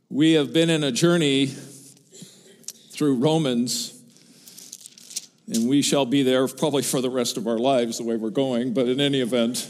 We have been in a journey through Romans, and we shall be there probably for the rest of our lives the way we're going, but in any event,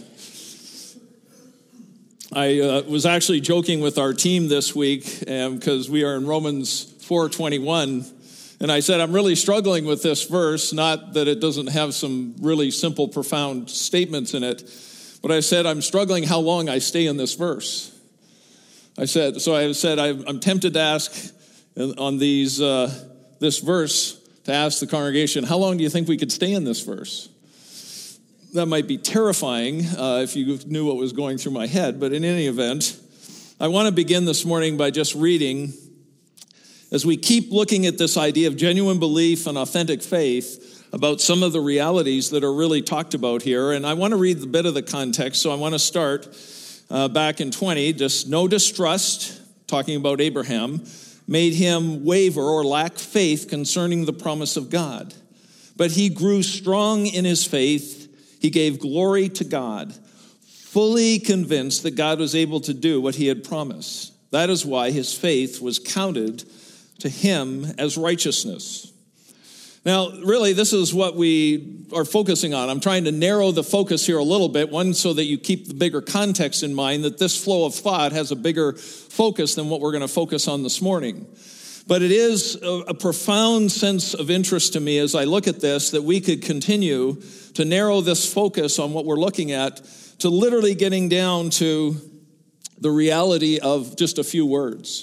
I was actually joking with our team this week because we are in Romans 4:21, and I said I'm really struggling with this verse, not that it doesn't have some really simple, profound statements in it, but I said I'm struggling how long I stay in this verse. I said I'm tempted to ask on this verse, to ask the congregation, how long do you think we could stay in this verse? That might be terrifying if you knew what was going through my head, but in any event, I want to begin this morning by just reading, as we keep looking at this idea of genuine belief and authentic faith, about some of the realities that are really talked about here, and I want to read a bit of the context, so I want to start back in 20, just no distrust, talking about Abraham, made him waver or lack faith concerning the promise of God. But he grew strong in his faith. He gave glory to God, fully convinced that God was able to do what he had promised. That is why his faith was counted to him as righteousness. Now, really, this is what we are focusing on. I'm trying to narrow the focus here a little bit, one, so that you keep the bigger context in mind, that this flow of thought has a bigger focus than what we're going to focus on this morning. But it is a profound sense of interest to me as I look at this, that we could continue to narrow this focus on what we're looking at to literally getting down to the reality of just a few words.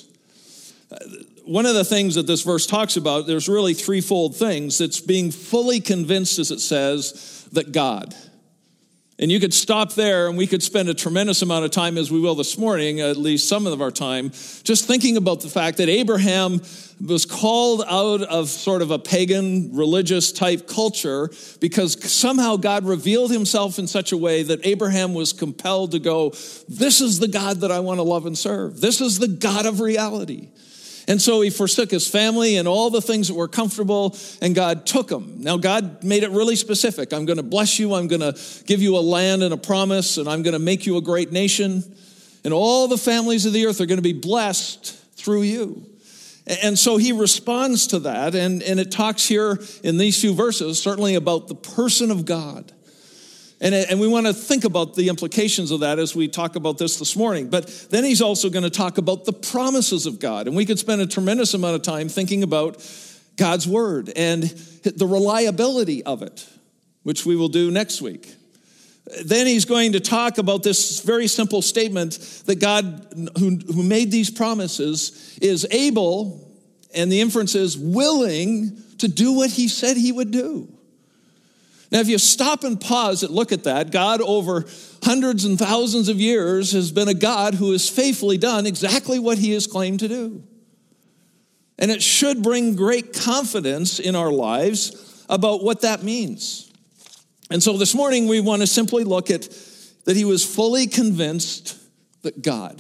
One of the things that this verse talks about, there's really threefold things. It's being fully convinced, as it says, that God. And you could stop there and we could spend a tremendous amount of time, as we will this morning, at least some of our time, just thinking about the fact that Abraham was called out of sort of a pagan religious type culture because somehow God revealed himself in such a way that Abraham was compelled to go, this is the God that I want to love and serve. This is the God of reality. And so he forsook his family and all the things that were comfortable, and God took him. Now, God made it really specific. I'm going to bless you. I'm going to give you a land and a promise, and I'm going to make you a great nation. And all the families of the earth are going to be blessed through you. And so he responds to that, and it talks here in these few verses, certainly about the person of God. And we want to think about the implications of that as we talk about this morning. But then he's also going to talk about the promises of God. And we could spend a tremendous amount of time thinking about God's word and the reliability of it, which we will do next week. Then he's going to talk about this very simple statement that God, who made these promises, is able, and the inference is willing, to do what he said he would do. Now, if you stop and pause and look at that, God over hundreds and thousands of years has been a God who has faithfully done exactly what he has claimed to do. And it should bring great confidence in our lives about what that means. And so this morning we want to simply look at that he was fully convinced that God.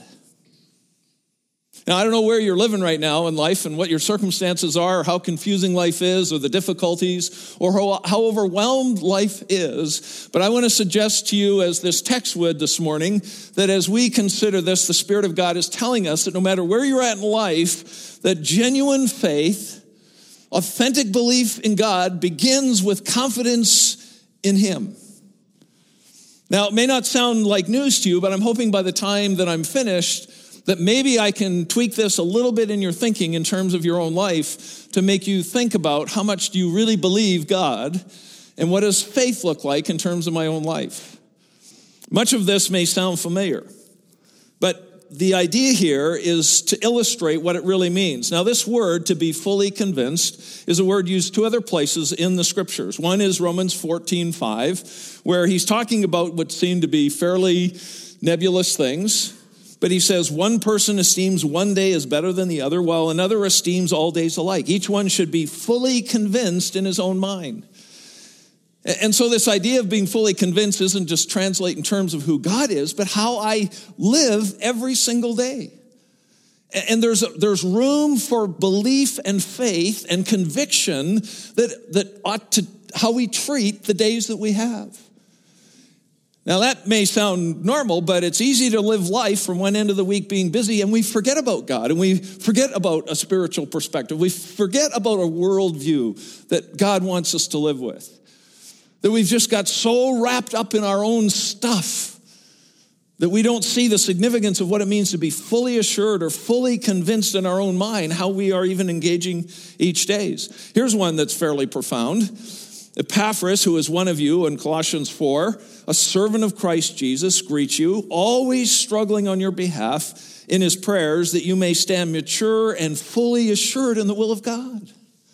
Now, I don't know where you're living right now in life and what your circumstances are, or how confusing life is, or the difficulties, or how overwhelmed life is. But I want to suggest to you, as this text would this morning, that as we consider this, the Spirit of God is telling us that no matter where you're at in life, that genuine faith, authentic belief in God begins with confidence in him. Now, it may not sound like news to you, but I'm hoping by the time that I'm finished, that maybe I can tweak this a little bit in your thinking in terms of your own life to make you think about how much do you really believe God and what does faith look like in terms of my own life. Much of this may sound familiar, but the idea here is to illustrate what it really means. Now, this word, to be fully convinced, is a word used two other places in the scriptures. One is Romans 14:5, where he's talking about what seem to be fairly nebulous things. But he says one person esteems one day as better than the other, while another esteems all days alike. Each one should be fully convinced in his own mind. And so this idea of being fully convinced isn't just translate in terms of who God is, but how I live every single day. And there's room for belief and faith and conviction that ought to how we treat the days that we have. Now that may sound normal, but it's easy to live life from one end of the week being busy, and we forget about God, and we forget about a spiritual perspective. We forget about a worldview that God wants us to live with. That we've just got so wrapped up in our own stuff that we don't see the significance of what it means to be fully assured or fully convinced in our own mind how we are even engaging each day. Here's one that's fairly profound. Epaphras, who is one of you in Colossians 4, a servant of Christ Jesus, greets you, always struggling on your behalf in his prayers that you may stand mature and fully assured in the will of God.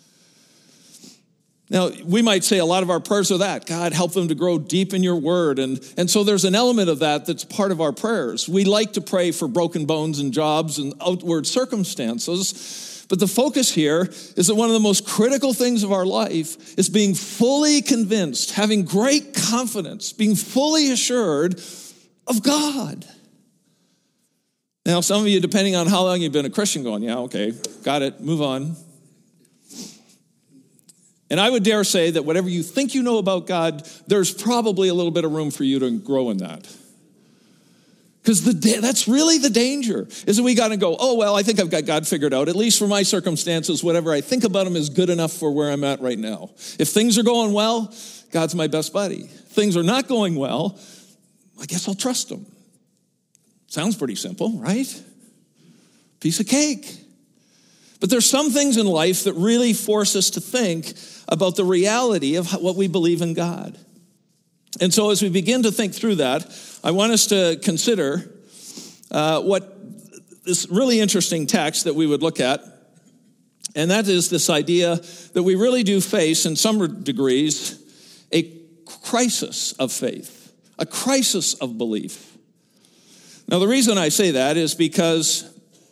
Now, we might say a lot of our prayers are that. God, help them to grow deep in your word. And so there's an element of that that's part of our prayers. We like to pray for broken bones and jobs and outward circumstances. But the focus here is that one of the most critical things of our life is being fully convinced, having great confidence, being fully assured of God. Now, some of you, depending on how long you've been a Christian, going, yeah, okay, got it, move on. And I would dare say that whatever you think you know about God, there's probably a little bit of room for you to grow in that. Because that's really the danger, is that we got to go, oh, well, I think I've got God figured out. At least for my circumstances, whatever I think about him is good enough for where I'm at right now. If things are going well, God's my best buddy. If things are not going well, I guess I'll trust him. Sounds pretty simple, right? Piece of cake. But there's some things in life that really force us to think about the reality of what we believe in God. And so as we begin to think through that, I want us to consider what this really interesting text that we would look at, and that is this idea that we really do face, in some degrees, a crisis of faith, a crisis of belief. Now, the reason I say that is because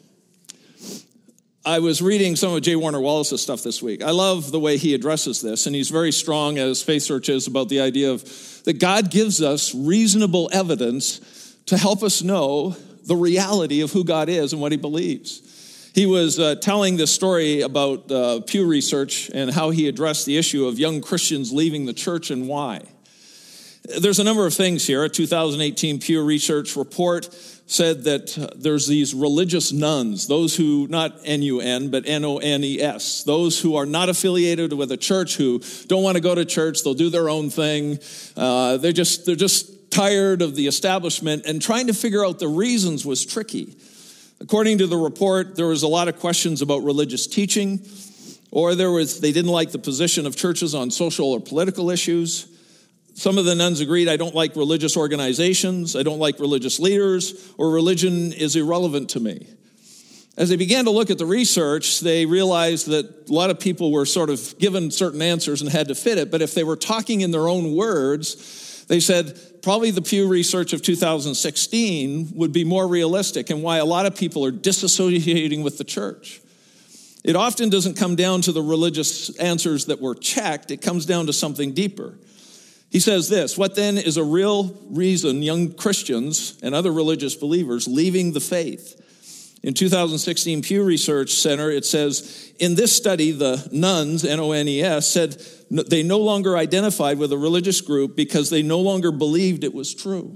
I was reading some of J. Warner Wallace's stuff this week. I love the way he addresses this, and he's very strong, as Faith Search is, about the idea of that God gives us reasonable evidence to help us know the reality of who God is and what he believes. He was telling this story about Pew Research and how he addressed the issue of young Christians leaving the church and why. There's a number of things here. A 2018 Pew Research report said that there's these religious nones, those who, not N-U-N, but N-O-N-E-S, those who are not affiliated with a church, who don't want to go to church, they'll do their own thing. They're just tired of the establishment, and trying to figure out the reasons was tricky. According to the report, there was a lot of questions about religious teaching, or they didn't like the position of churches on social or political issues. Some of the nuns agreed, I don't like religious organizations, I don't like religious leaders, or religion is irrelevant to me. As they began to look at the research, they realized that a lot of people were sort of given certain answers and had to fit it, but if they were talking in their own words, they said probably the Pew Research of 2016 would be more realistic, and why a lot of people are disassociating with the church. It often doesn't come down to the religious answers that were checked, it comes down to something deeper. He says this, what then is a real reason young Christians and other religious believers leaving the faith? In 2016 Pew Research Center, it says, in this study, the nuns, N-O-N-E-S, said they no longer identified with a religious group because they no longer believed it was true.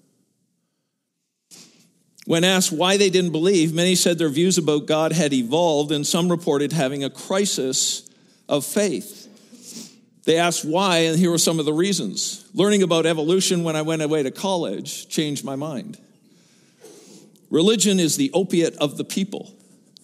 When asked why they didn't believe, many said their views about God had evolved, and some reported having a crisis of faith. They asked why, and here were some of the reasons. Learning about evolution when I went away to college changed my mind. Religion is the opiate of the people.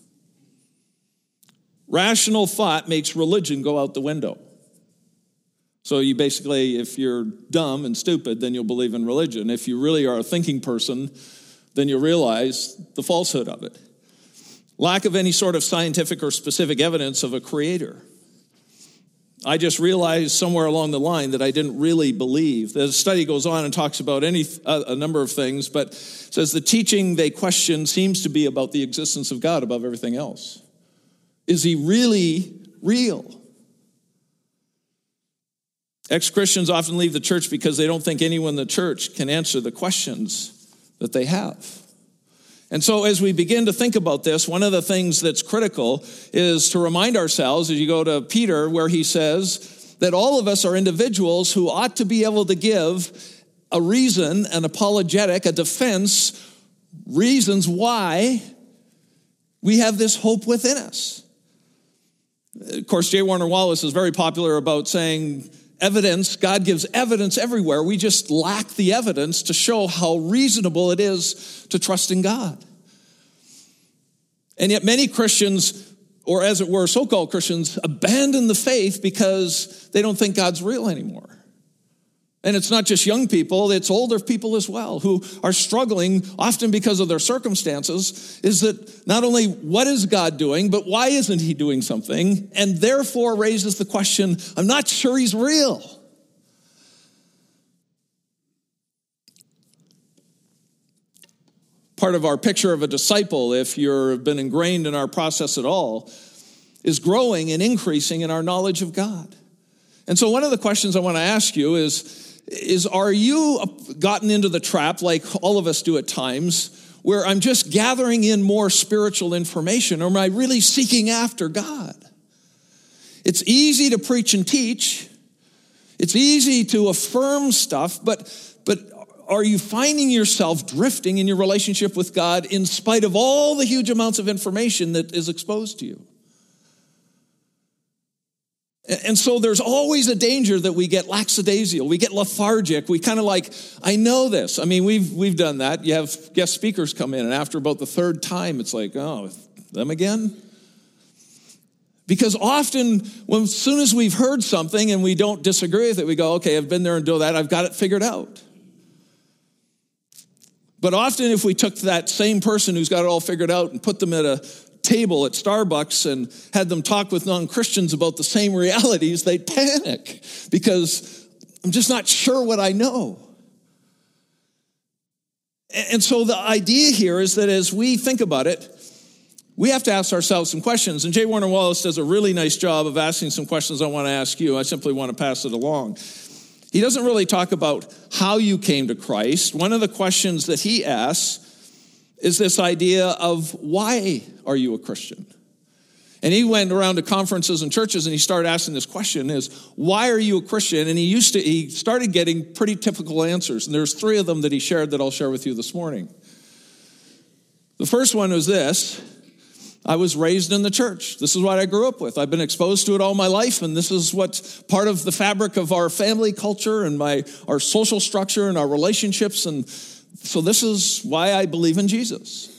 Rational thought makes religion go out the window. So you basically, if you're dumb and stupid, then you'll believe in religion. If you really are a thinking person, then you'll realize the falsehood of it. Lack of any sort of scientific or specific evidence of a creator. I just realized somewhere along the line that I didn't really believe. The study goes on and talks about a number of things, but says the teaching they question seems to be about the existence of God above everything else. Is he really real? Ex-Christians often leave the church because they don't think anyone in the church can answer the questions that they have. And so as we begin to think about this, one of the things that's critical is to remind ourselves, as you go to Peter, where he says that all of us are individuals who ought to be able to give a reason, an apologetic, a defense, reasons why we have this hope within us. Of course, J. Warner Wallace is very popular about saying evidence, God gives evidence everywhere. We just lack the evidence to show how reasonable it is to trust in God. And yet many Christians, or as it were, so-called Christians, abandon the faith because they don't think God's real anymore. And it's not just young people, it's older people as well who are struggling, often because of their circumstances, is that not only what is God doing, but why isn't he doing something? And therefore raises the question, I'm not sure he's real. Part of our picture of a disciple, if you've been ingrained in our process at all, is growing and increasing in our knowledge of God. And so one of the questions I want to ask you is are you gotten into the trap, like all of us do at times, where I'm just gathering in more spiritual information, or am I really seeking after God? It's easy to preach and teach. It's easy to affirm stuff, but are you finding yourself drifting in your relationship with God in spite of all the huge amounts of information that is exposed to you? And so there's always a danger that we get lackadaisical, we get lethargic, we kind of like, I know this. I mean, we've done that. You have guest speakers come in, and after about the third time, it's like, oh, them again? Because often, as soon as we've heard something and we don't disagree with it, we go, okay, I've been there and done that, I've got it figured out. But often if we took that same person who's got it all figured out and put them at a table at Starbucks and had them talk with non-Christians about the same realities, they'd panic because I'm just not sure what I know. And so the idea here is that as we think about it, we have to ask ourselves some questions. And J. Warner Wallace does a really nice job of asking some questions I want to ask you. I simply want to pass it along. He doesn't really talk about how you came to Christ. One of the questions that he asks is this idea of why are you a Christian? And he went around to conferences and churches and he started asking this question is, why are you a Christian? And he started getting pretty typical answers. And there's 3 of them that he shared that I'll share with you this morning. The first one was this: I was raised in the church. This is what I grew up with. I've been exposed to it all my life, and this is what's part of the fabric of our family culture and our social structure and our relationships, and so this is why I believe in Jesus.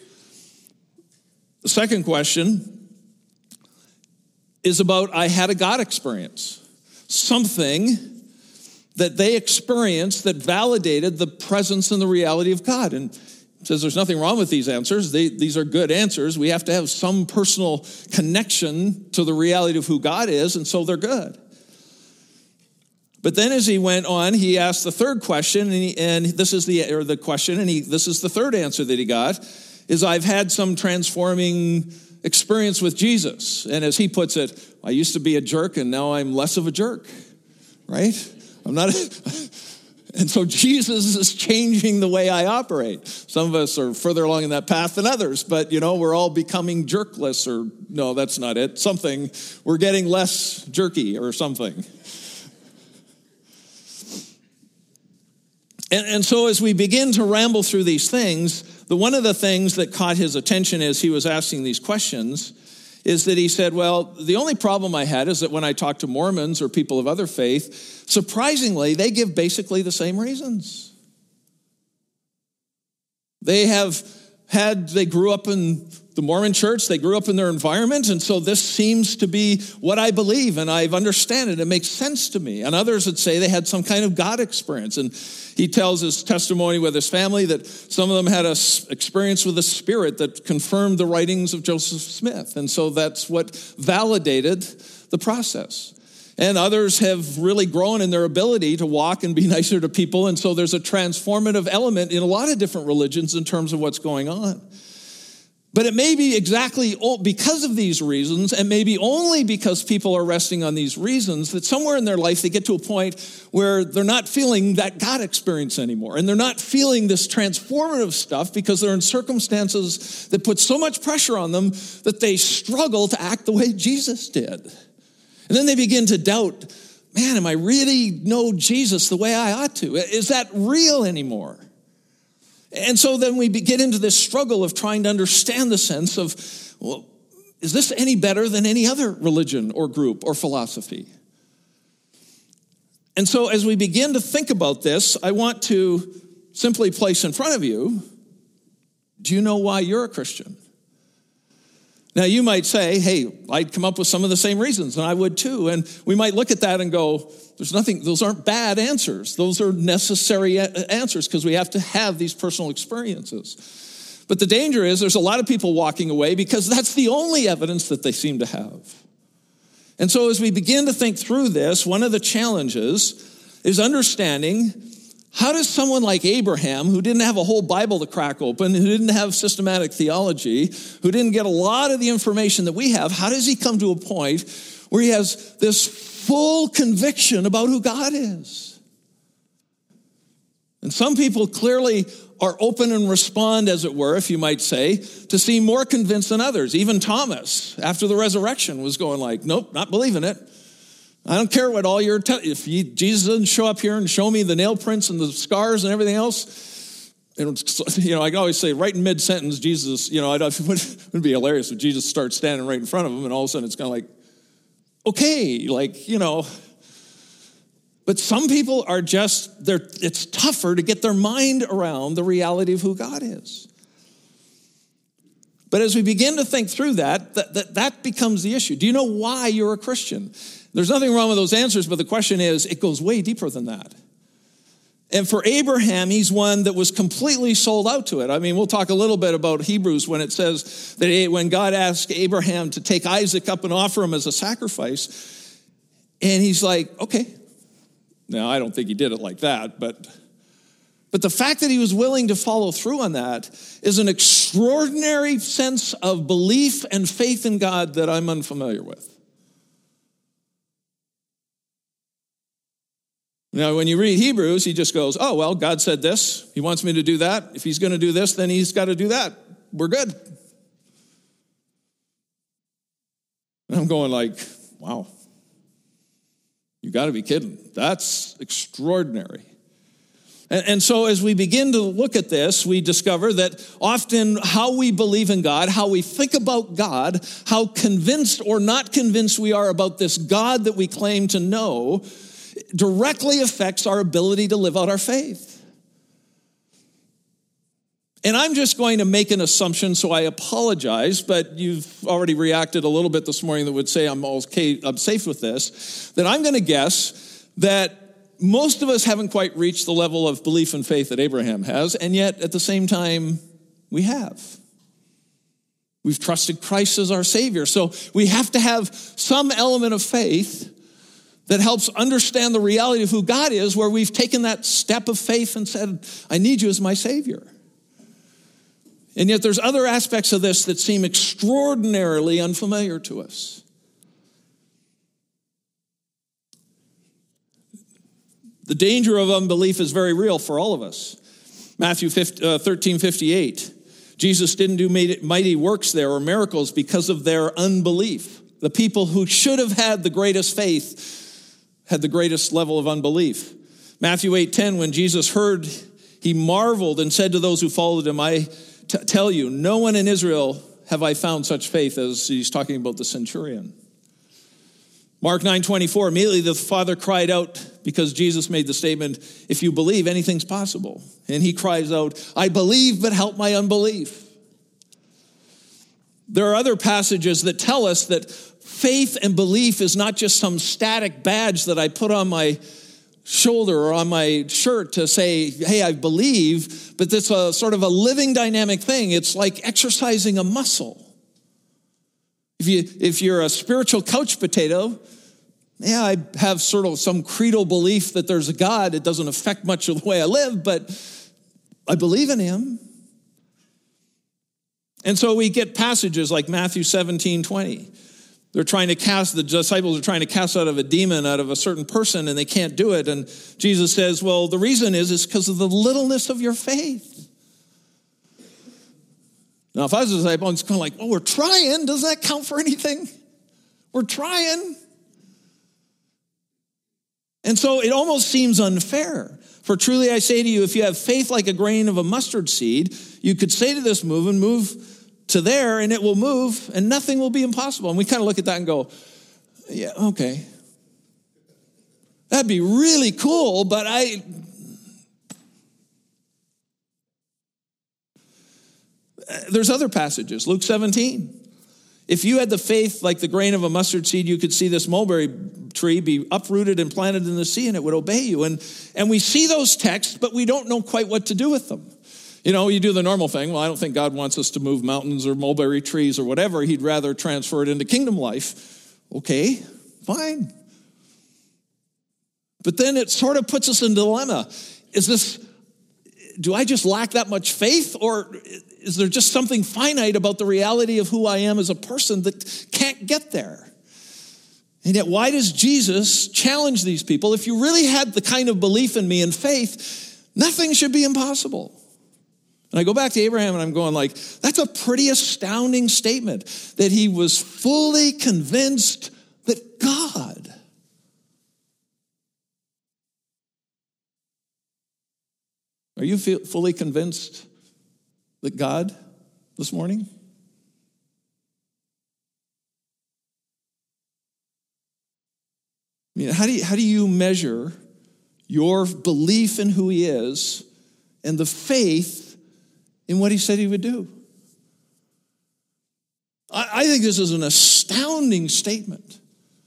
The second question is about I had a God experience. Something that they experienced that validated the presence and the reality of God. And it says there's nothing wrong with these answers. These are good answers. We have to have some personal connection to the reality of who God is, and so they're good. But then as he went on, he asked the third question, and this is the question, and this is the third answer that he got, is I've had some transforming experience with Jesus. And as he puts it, I used to be a jerk, and now I'm less of a jerk, right? I'm not... And so Jesus is changing the way I operate. Some of us are further along in that path than others, but, we're all becoming jerkless, or no, that's not it. Something, we're getting less jerky or something. And so as we begin to ramble through these things, one of the things that caught his attention as he was asking these questions is that he said, well, the only problem I had is that when I talk to Mormons or people of other faith, surprisingly, they give basically the same reasons. They grew up in the Mormon church, they grew up in their environment, and so this seems to be what I believe, and I've understand it makes sense to me. And others would say they had some kind of God experience. And he tells his testimony with his family that some of them had an experience with a spirit that confirmed the writings of Joseph Smith. And so that's what validated the process. And others have really grown in their ability to walk and be nicer to people. And so there's a transformative element in a lot of different religions in terms of what's going on. But it may be exactly because of these reasons, and maybe only because people are resting on these reasons, that somewhere in their life they get to a point where they're not feeling that God experience anymore. And they're not feeling this transformative stuff because they're in circumstances that put so much pressure on them that they struggle to act the way Jesus did. And then they begin to doubt, man, am I really know Jesus the way I ought to? Is that real anymore? And so then we get into this struggle of trying to understand the sense of, well, is this any better than any other religion or group or philosophy? And so as we begin to think about this, I want to simply place in front of you, do you know why you're a Christian? Now you might say, hey, I'd come up with some of the same reasons, and I would too. And we might look at that and go, there's nothing, those aren't bad answers. Those are necessary answers because we have to have these personal experiences. But the danger is there's a lot of people walking away because that's the only evidence that they seem to have. And so as we begin to think through this, one of the challenges is understanding, how does someone like Abraham, who didn't have a whole Bible to crack open, who didn't have systematic theology, who didn't get a lot of the information that we have, how does he come to a point where he has this full conviction about who God is? And some people clearly are open and respond, as it were, if you might say, to seem more convinced than others. Even Thomas, after the resurrection, was going like, nope, not believing it. I don't care what all your, if Jesus doesn't show up here and show me the nail prints and the scars and everything else, and, I can always say right in mid-sentence, Jesus, it would be hilarious if Jesus starts standing right in front of him and all of a sudden it's kind of like, okay, but some people are just, it's tougher to get their mind around the reality of who God is. But as we begin to think through that becomes the issue. Do you know why you're a Christian? There's nothing wrong with those answers, but the question is, it goes way deeper than that. And for Abraham, he's one that was completely sold out to it. I mean, we'll talk a little bit about Hebrews when it says that when God asked Abraham to take Isaac up and offer him as a sacrifice, and he's like, okay. Now, I don't think he did it like that, but the fact that he was willing to follow through on that is an extraordinary sense of belief and faith in God that I'm unfamiliar with. Now, when you read Hebrews, he just goes, oh, well, God said this. He wants me to do that. If he's going to do this, then he's got to do that. We're good. And I'm going like, wow, you got to be kidding. That's extraordinary. And so as we begin to look at this, we discover that often how we believe in God, how we think about God, how convinced or not convinced we are about this God that we claim to know, directly affects our ability to live out our faith. And I'm just going to make an assumption, so I apologize, but you've already reacted a little bit this morning that would say I'm safe with this, that I'm going to guess that most of us haven't quite reached the level of belief and faith that Abraham has, and yet at the same time, we have. We've trusted Christ as our Savior, so we have to have some element of faith that helps understand the reality of who God is, where we've taken that step of faith and said, I need you as my Savior. And yet there's other aspects of this that seem extraordinarily unfamiliar to us. The danger of unbelief is very real for all of us. Matthew 13:58. Jesus didn't do mighty works there or miracles because of their unbelief. The people who should have had the greatest faith had the greatest level of unbelief. Matthew 8:10, when Jesus heard, he marveled and said to those who followed him, I tell you, no one in Israel have I found such faith, as he's talking about the centurion. Mark 9:24, immediately the father cried out because Jesus made the statement, if you believe, anything's possible. And he cries out, I believe, but help my unbelief. There are other passages that tell us that faith and belief is not just some static badge that I put on my shoulder or on my shirt to say, hey, I believe, but it's a sort of a living dynamic thing. It's like exercising a muscle. If you're a spiritual couch potato, yeah, I have sort of some creedal belief that there's a God. It doesn't affect much of the way I live, but I believe in him. And so we get passages like Matthew 17:20. The disciples are trying to cast out of a demon out of a certain person, and they can't do it. And Jesus says, well, the reason is because of the littleness of your faith. Now, if I was a disciple, I'm just kind of like, oh, we're trying. Doesn't that count for anything? We're trying. And so it almost seems unfair. For truly I say to you, if you have faith like a grain of a mustard seed, you could say to this move to there, and it will move, and nothing will be impossible. And we kind of look at that and go, yeah, okay. That'd be really cool, but there's other passages. Luke 17. If you had the faith like the grain of a mustard seed, you could see this mulberry tree be uprooted and planted in the sea, and it would obey you. And we see those texts, but we don't know quite what to do with them. You know, you do the normal thing. Well, I don't think God wants us to move mountains or mulberry trees or whatever. He'd rather transfer it into kingdom life. Okay, fine. But then it sort of puts us in a dilemma. Do I just lack that much faith, or is there just something finite about the reality of who I am as a person that can't get there? And yet, why does Jesus challenge these people? If you really had the kind of belief in me and faith, nothing should be impossible. And I go back to Abraham and I'm going like, that's a pretty astounding statement, that he was fully convinced that God. Are you fully convinced that God this morning? I mean, how do you measure your belief in who he is and the faith in what he said he would do? I think this is an astounding statement.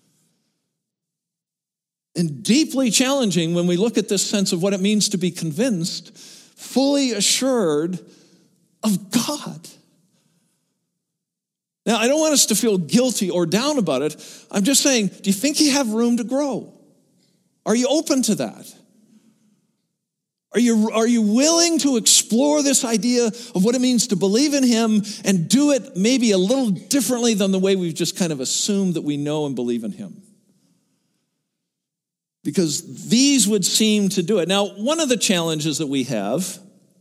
And deeply challenging when we look at this sense of what it means to be convinced, fully assured of God. Now, I don't want us to feel guilty or down about it. I'm just saying, do you think you have room to grow? Are you open to that? Are you willing to explore this idea of what it means to believe in him and do it maybe a little differently than the way we've just kind of assumed that we know and believe in him? Because these would seem to do it. Now, one of the challenges that we have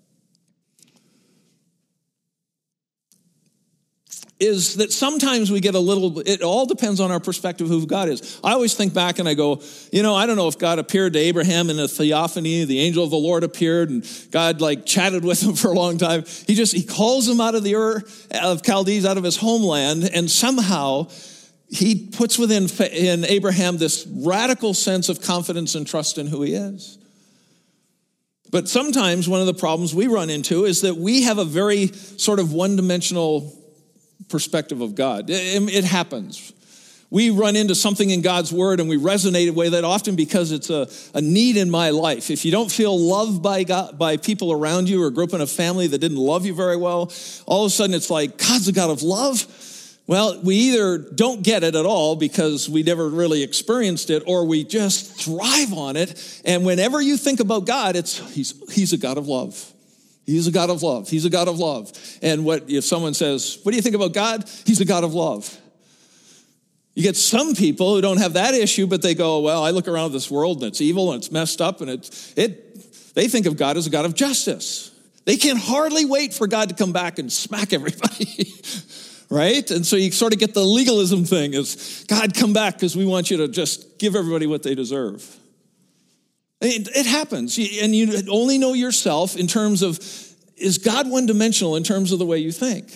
is that sometimes we get it all depends on our perspective of who God is. I always think back and I go, I don't know if God appeared to Abraham in a theophany, the angel of the Lord appeared and God chatted with him for a long time. He calls him out of the Ur of Chaldees, out of his homeland, and somehow he puts in Abraham this radical sense of confidence and trust in who he is. But sometimes one of the problems we run into is that we have a very sort of one-dimensional perspective of God. It happens. We run into something in God's word and we resonate with it often because it's a need in my life. If you don't feel loved by God, by people around you, or grew up in a family that didn't love you very well, all of a sudden it's like, God's a God of love. Well, we either don't get it at all because we never really experienced it, or we just thrive on it. And whenever you think about God, he's a God of love. He's a God of love. He's a God of love. And if someone says, what do you think about God? He's a God of love. You get some people who don't have that issue, but they go, well, I look around this world and it's evil and it's messed up, and they think of God as a God of justice. They can hardly wait for God to come back and smack everybody. Right? And so you sort of get the legalism thing is, God, come back because we want you to just give everybody what they deserve. It happens. And you only know yourself in terms of, is God one-dimensional in terms of the way you think?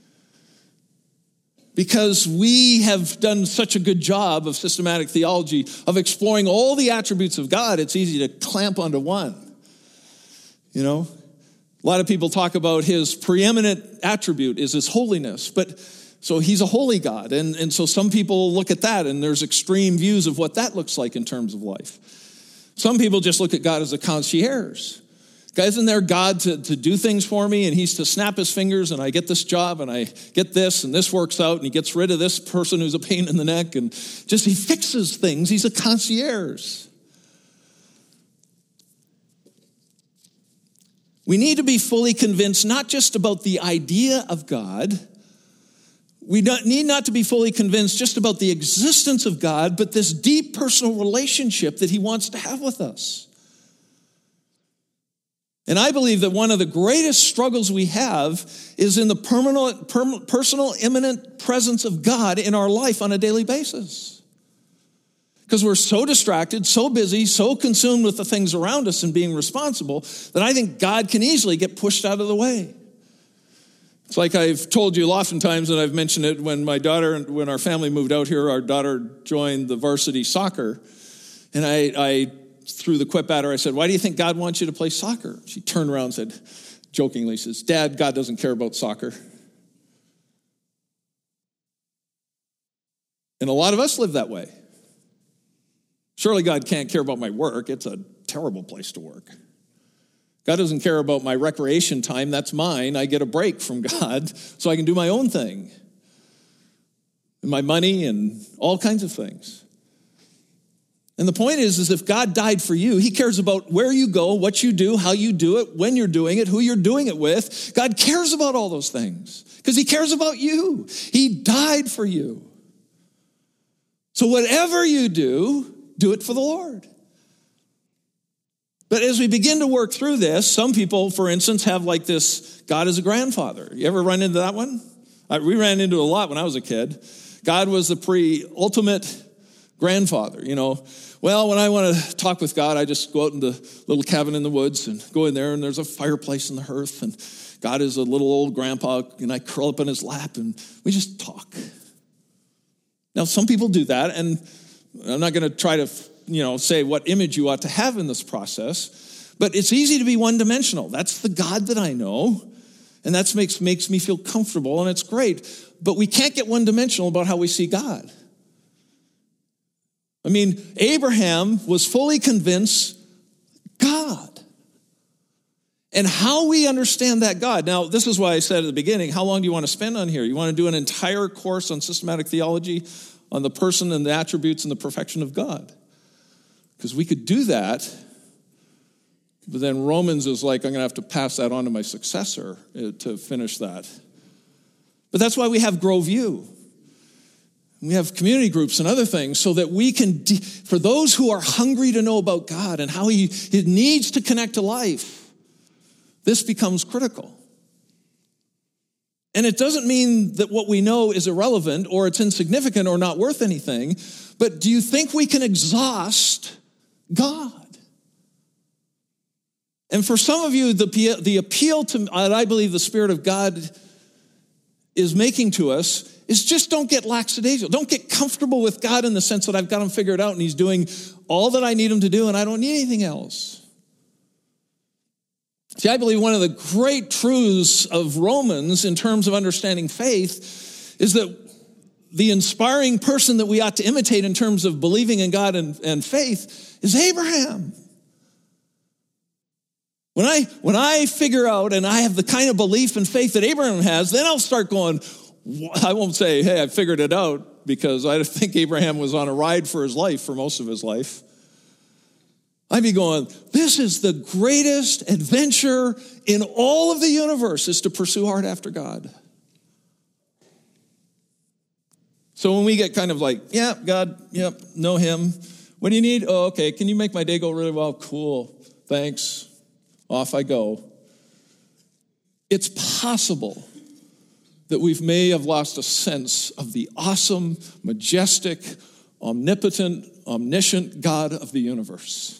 Because we have done such a good job of systematic theology of exploring all the attributes of God, it's easy to clamp onto one. A lot of people talk about his preeminent attribute is his holiness, so he's a holy God. And so some people look at that and there's extreme views of what that looks like in terms of life. Some people just look at God as a concierge. God, isn't there God to do things for me, and he's to snap his fingers and I get this job and I get this and this works out and he gets rid of this person who's a pain in the neck and just he fixes things. He's a concierge. We need to be fully convinced not just about the idea of God. We need not to be fully convinced just about the existence of God, but this deep personal relationship that he wants to have with us. And I believe that one of the greatest struggles we have is in the personal, imminent presence of God in our life on a daily basis. Because we're so distracted, so busy, so consumed with the things around us and being responsible that I think God can easily get pushed out of the way. It's like I've told you oftentimes, and I've mentioned it, when our family moved out here, our daughter joined the varsity soccer. And I threw the quip at her. I said, "Why do you think God wants you to play soccer?" She turned around and said, jokingly, says, "Dad, God doesn't care about soccer." And a lot of us live that way. Surely God can't care about my work. It's a terrible place to work. God doesn't care about my recreation time. That's mine. I get a break from God so I can do my own thing. And my money and all kinds of things. And the point is if God died for you, he cares about where you go, what you do, how you do it, when you're doing it, who you're doing it with. God cares about all those things because he cares about you. He died for you. So whatever you do it for the Lord. But as we begin to work through this, some people, for instance, have like this, God is a grandfather. You ever run into that one? We ran into it a lot when I was a kid. God was the ultimate grandfather, Well, when I want to talk with God, I just go out in the little cabin in the woods and go in there, and there's a fireplace in the hearth, and God is a little old grandpa, and I curl up in his lap, and we just talk. Now, some people do that, and I'm not going to try to, say what image you ought to have in this process, but it's easy to be one-dimensional. That's the God that I know, and that makes me feel comfortable, and it's great. But we can't get one-dimensional about how we see God. I mean, Abraham was fully convinced God. And how we understand that God. Now, this is why I said at the beginning, how long do you want to spend on here? You want to do an entire course on systematic theology on the person and the attributes and the perfection of God? Because we could do that, but then Romans is like, I'm going to have to pass that on to my successor to finish that. But that's why we have Grow View. We have community groups and other things so that we can, for those who are hungry to know about God and how he needs to connect to life, this becomes critical. And it doesn't mean that what we know is irrelevant or it's insignificant or not worth anything, but do you think we can exhaust God? And for some of you, the appeal to, I believe the Spirit of God is making to us is just don't get lackadaisical. Don't get comfortable with God in the sense that I've got him figured out and he's doing all that I need him to do and I don't need anything else. See, I believe one of the great truths of Romans in terms of understanding faith is that the inspiring person that we ought to imitate in terms of believing in God and faith is Abraham. When I figure out and I have the kind of belief and faith that Abraham has, then I'll start going, I won't say, hey, I figured it out, because I think Abraham was on a ride for his life, for most of his life. I'd be going, this is the greatest adventure in all of the universe, is to pursue hard after God. So when we get kind of like, yeah, God, yep, know him. What do you need? Oh, okay, can you make my day go really well? Cool, thanks. Off I go. It's possible that we may have lost a sense of the awesome, majestic, omnipotent, omniscient God of the universe.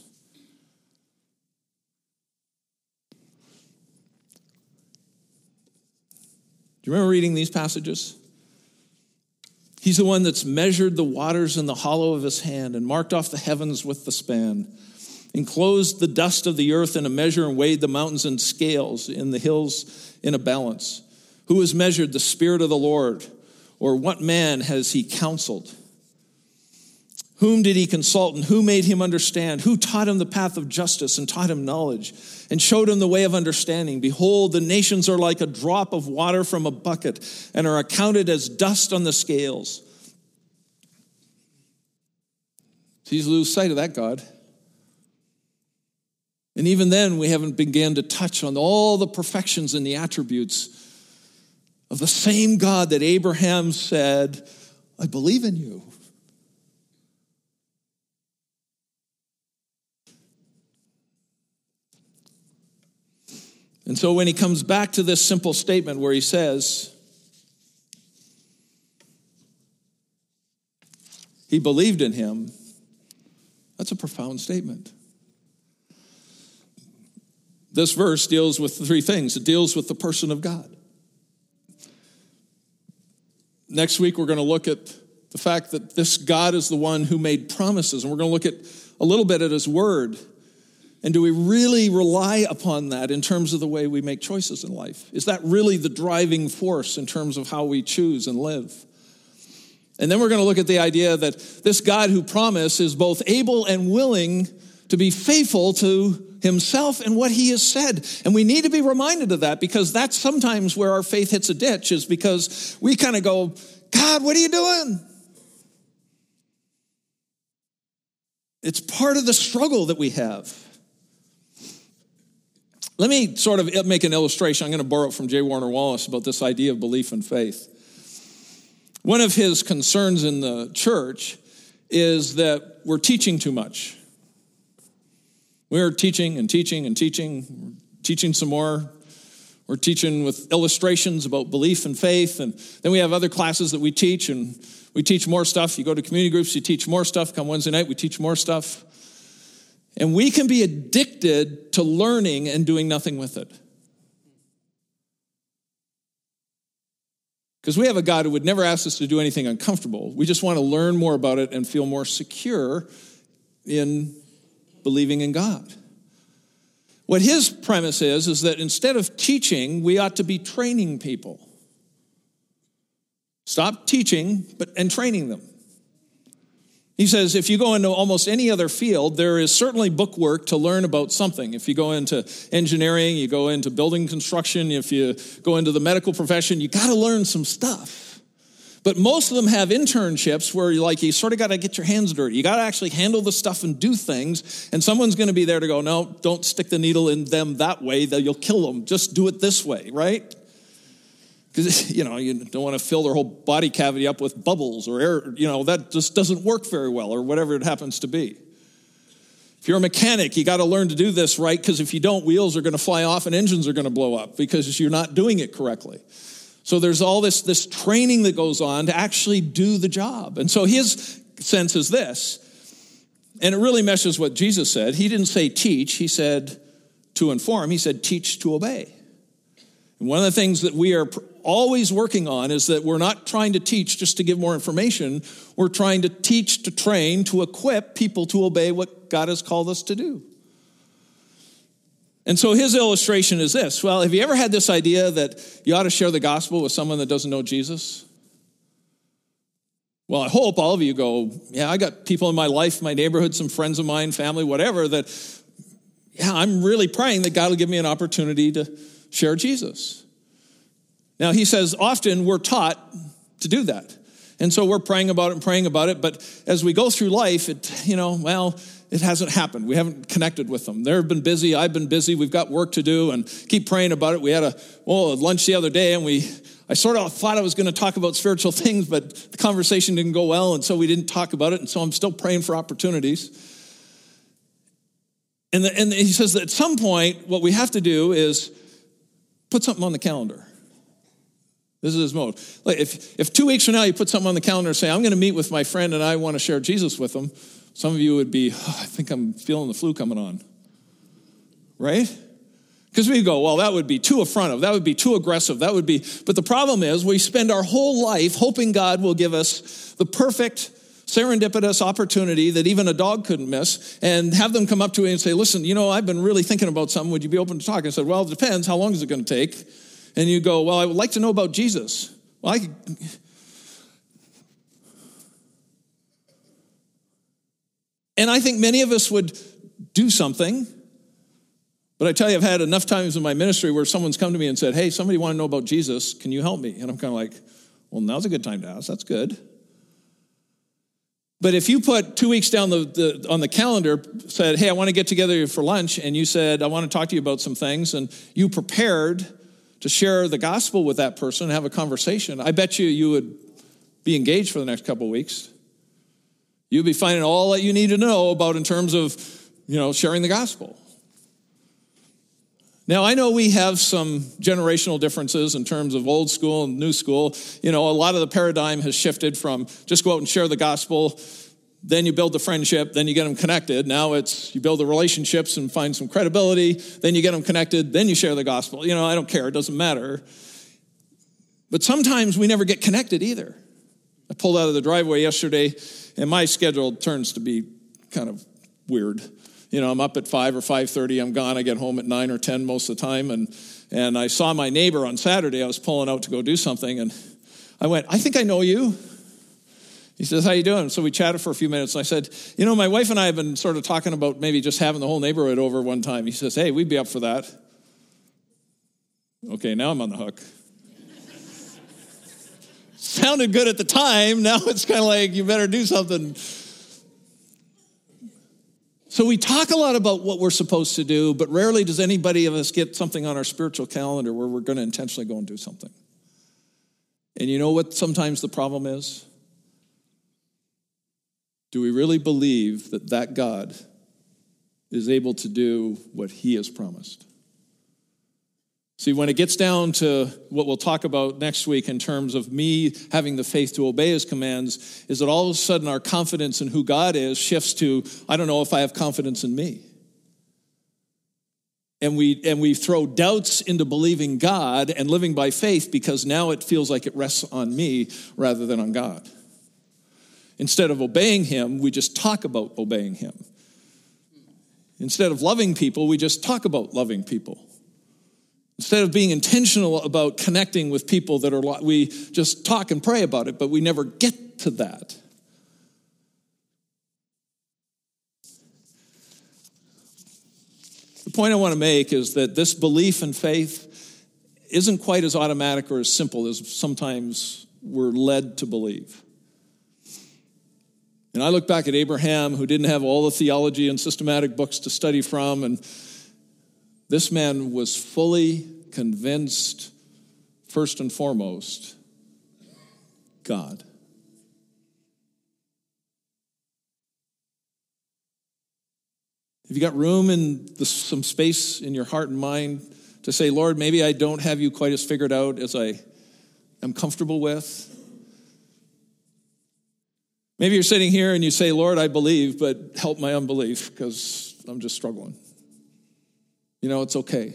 Do you remember reading these passages? He's the one that's measured the waters in the hollow of his hand and marked off the heavens with the span, enclosed the dust of the earth in a measure and weighed the mountains in scales, in the hills in a balance. Who has measured the Spirit of the Lord? Or what man has he counseled? Whom did he consult, and who made him understand? Who taught him the path of justice and taught him knowledge and showed him the way of understanding? Behold, the nations are like a drop of water from a bucket and are accounted as dust on the scales. Please lose sight of that God. And even then, we haven't begun to touch on all the perfections and the attributes of the same God that Abraham said, I believe in you. And so when he comes back to this simple statement where he says, he believed in him, That's a profound statement. This verse deals with three things. It deals with the person of God. Next week, we're going to look at the fact that this God is the one who made promises, and we're going to look at a little bit at his word. And do we really rely upon that in terms of the way we make choices in life? Is that really the driving force in terms of how we choose and live? And then we're going to look at the idea that this God who promised is both able and willing to be faithful to himself and what he has said. And we need to be reminded of that, because that's sometimes where our faith hits a ditch, is because we kind of go, God, what are you doing? It's part of the struggle that we have. Let me sort of make an illustration. I'm going to borrow it from J. Warner Wallace about this idea of belief and faith. One of his concerns in the church is that we're teaching too much. We're teaching and teaching and teaching, teaching some more. We're teaching with illustrations about belief and faith. And then we have other classes that we teach, and we teach more stuff. You go to community groups, you teach more stuff. Come Wednesday night, we teach more stuff. And we can be addicted to learning and doing nothing with it. Because we have a God who would never ask us to do anything uncomfortable. We just want to learn more about it and feel more secure in believing in God. What his premise is that instead of teaching, we ought to be training people. Stop teaching and training them. He says if you go into almost any other field, there is certainly book work to learn about something. If you go into engineering, you go into building construction, if you go into the medical profession, you got to learn some stuff. But most of them have internships where you sort of got to get your hands dirty. You got to actually handle the stuff and do things. And someone's going to be there to go, no, don't stick the needle in them that way. You'll kill them. Just do it this way, right? Because, you don't want to fill their whole body cavity up with bubbles or air. That just doesn't work very well, or whatever it happens to be. If you're a mechanic, you got to learn to do this right, because if you don't, wheels are going to fly off and engines are going to blow up because you're not doing it correctly. So there's all this training that goes on to actually do the job. And so his sense is this, and it really meshes what Jesus said. He didn't say teach, he said to inform. He said teach to obey. And one of the things that we are always working on is that we're not trying to teach just to give more information. We're trying to teach, to train, to equip people to obey what God has called us to do. And so his illustration is this. Well, have you ever had this idea that you ought to share the gospel with someone that doesn't know Jesus? Well, I hope all of you go, yeah, I got people in my life, my neighborhood, some friends of mine, family, whatever, that, yeah, I'm really praying that God will give me an opportunity to share Jesus. Now, he says often we're taught to do that. And so we're praying about it. But as we go through life, it hasn't happened. We haven't connected with them. They've been busy. I've been busy. We've got work to do, and keep praying about it. We had a lunch the other day, and I sort of thought I was going to talk about spiritual things, but the conversation didn't go well, and so we didn't talk about it. And so I'm still praying for opportunities. And he says that at some point, what we have to do is put something on the calendar. This is his mode. Like if 2 weeks from now you put something on the calendar and say, I'm going to meet with my friend and I want to share Jesus with him, some of you would be, I think I'm feeling the flu coming on. Right? Because we go, well, that would be too affrontive. That would be too aggressive. But the problem is we spend our whole life hoping God will give us the perfect serendipitous opportunity that even a dog couldn't miss, and have them come up to me and say, listen, I've been really thinking about something. Would you be open to talk? I said, well, it depends. How long is it going to take? And you go, well, I would like to know about Jesus. Well, and I think many of us would do something, but I tell you, I've had enough times in my ministry where someone's come to me and said, hey, somebody want to know about Jesus. Can you help me? And I'm kind of like, well, now's a good time to ask. That's good. But if you put 2 weeks down on the calendar, said, hey, I want to get together for lunch, and you said, I want to talk to you about some things, and you prepared to share the gospel with that person and have a conversation, I bet you would be engaged for the next couple of weeks. You'd be finding all that you need to know about in terms of, sharing the gospel. Now, I know we have some generational differences in terms of old school and new school. A lot of the paradigm has shifted from just go out and share the gospel. Then you build the friendship, then you get them connected. Now it's you build the relationships and find some credibility, then you get them connected, then you share the gospel. I don't care, it doesn't matter. But sometimes we never get connected either. I pulled out of the driveway yesterday, and my schedule turns to be kind of weird. I'm up at 5 or 5:30, I'm gone, I get home at 9 or 10 most of the time, and I saw my neighbor on Saturday. I was pulling out to go do something, and I went, I think I know you. He says, how you doing? So we chatted for a few minutes, and I said, my wife and I have been sort of talking about maybe just having the whole neighborhood over one time. He says, hey, we'd be up for that. Okay, now I'm on the hook. Sounded good at the time. Now it's kind of like, you better do something. So we talk a lot about what we're supposed to do, but rarely does anybody of us get something on our spiritual calendar where we're going to intentionally go and do something. And you know what sometimes the problem is? Do we really believe that God is able to do what he has promised? See, when it gets down to what we'll talk about next week in terms of me having the faith to obey his commands, is that all of a sudden our confidence in who God is shifts to, I don't know if I have confidence in me. And we throw doubts into believing God and living by faith because now it feels like it rests on me rather than on God. Instead of obeying him, we just talk about obeying him. Instead of loving people, we just talk about loving people. Instead of being intentional about connecting with people we just talk and pray about it, but we never get to that. The point I want to make is that this belief and faith isn't quite as automatic or as simple as sometimes we're led to believe. And I look back at Abraham, who didn't have all the theology and systematic books to study from, and this man was fully convinced, first and foremost, God. Have you got room in some space in your heart and mind to say, Lord, maybe I don't have you quite as figured out as I am comfortable with? Maybe you're sitting here and you say, Lord, I believe, but help my unbelief because I'm just struggling. It's okay.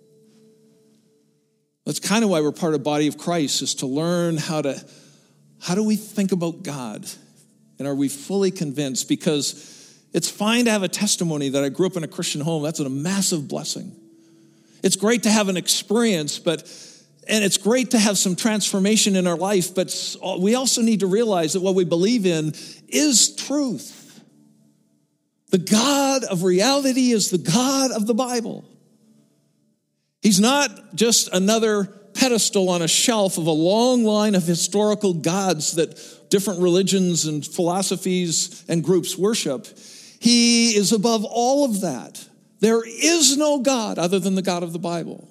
That's kind of why we're part of the body of Christ, is to learn how do we think about God? And are we fully convinced? Because it's fine to have a testimony that I grew up in a Christian home. That's a massive blessing. It's great to have an experience, and it's great to have some transformation in our life, but we also need to realize that what we believe in is truth. The God of reality is the God of the Bible. He's not just another pedestal on a shelf of a long line of historical gods that different religions and philosophies and groups worship. He is above all of that. There is no God other than the God of the Bible.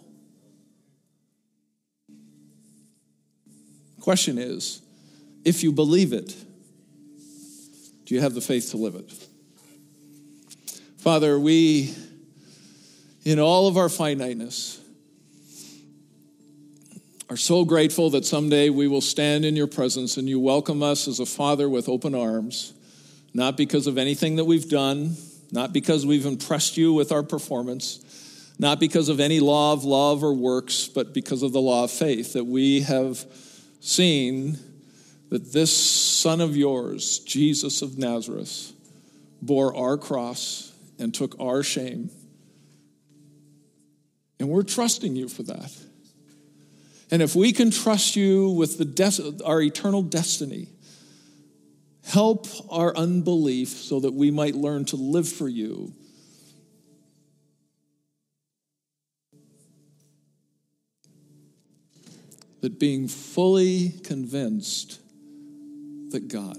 Question is, if you believe it, do you have the faith to live it? Father, we, in all of our finiteness, are so grateful that someday we will stand in your presence and you welcome us as a father with open arms, not because of anything that we've done, not because we've impressed you with our performance, not because of any law of love or works, but because of the law of faith, that we have seen that this Son of yours, Jesus of Nazareth, bore our cross and took our shame. And we're trusting you for that. And if we can trust you with our eternal destiny, help our unbelief so that we might learn to live for you. That being fully convinced that God.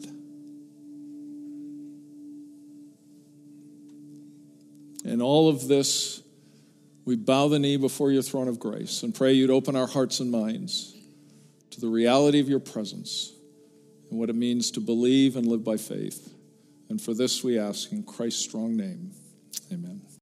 In all of this, we bow the knee before your throne of grace and pray you'd open our hearts and minds to the reality of your presence and what it means to believe and live by faith. And for this we ask in Christ's strong name, amen.